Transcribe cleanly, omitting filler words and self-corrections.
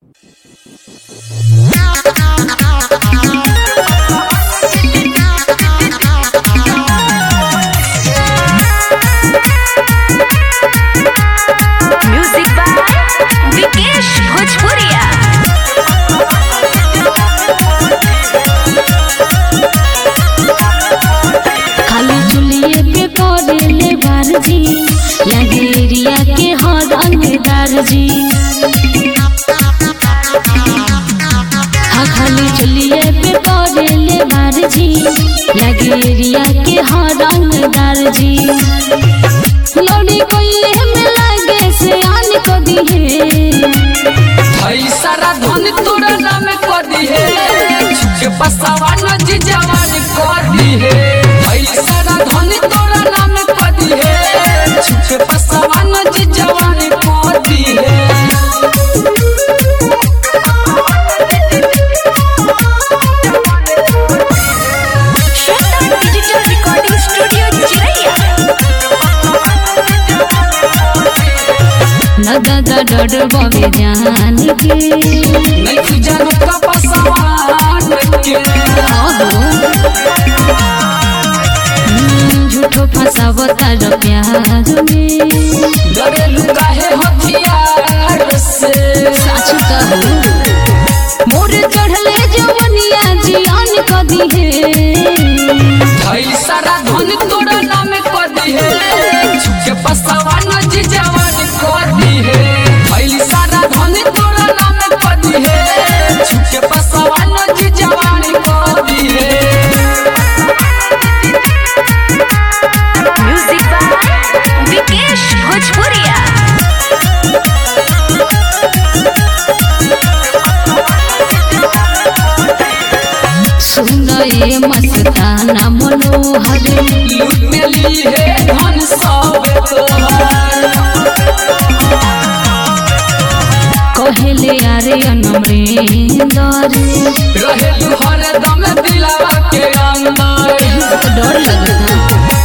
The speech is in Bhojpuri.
लगेरिया के हरंगदार जी खाली चलिए पे करेले बार जी लगेरिया के हरंगदार जी लौड़ी कोइले में लागे से आन को दिहे भाई सारा धन तोरा नाम को दिहे के पसावा न जी जवान को दिहे भाई सारा धन तोरा नाम को दिहे के पसावा न जी जवान को दिहे डिजिटल रिकॉर्डिंग स्टूडियो चिरैया न दादा डर बाबे जान के नहीं जानो का पसावान के झूठो फसावता र प्यार में डरेलू काहे हथियार से सच कहू मोर चढ़ले जवनिया जियान क दिहे भाई सारा धन तोरा नाम को दिहे के पसावा न जी जवान को दिहे भाई सारा धन तोरा नाम को दिहे के पसावा न जी जवान को दिहे म्यूजिक बाय विकेश भोजपुरिया सुनए मस्ताना मनोहर लुटली है धन सब तोहार कहले यारे अनमरेंदर रहेलू हरदम दिलवा के अंदर डर लगता